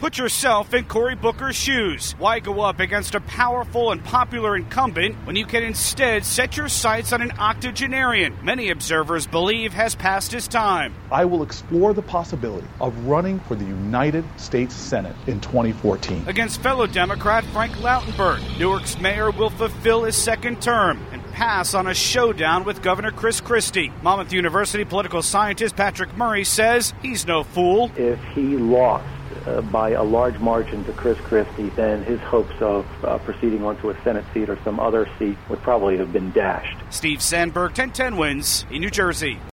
Put yourself in Cory Booker's shoes. Why go up against a powerful and popular incumbent when you can instead set your sights on an octogenarian many observers believe has passed his time? I will explore the possibility of running for the United States Senate in 2014. Against fellow Democrat Frank Lautenberg, Newark's mayor will fulfill his second term and pass on a showdown with Governor Chris Christie. Monmouth University political scientist Patrick Murray says he's no fool. If he lost by a large margin to Chris Christie, then his hopes of proceeding onto a Senate seat or some other seat would probably have been dashed. Steve Sandberg, 1010 Wins in New Jersey.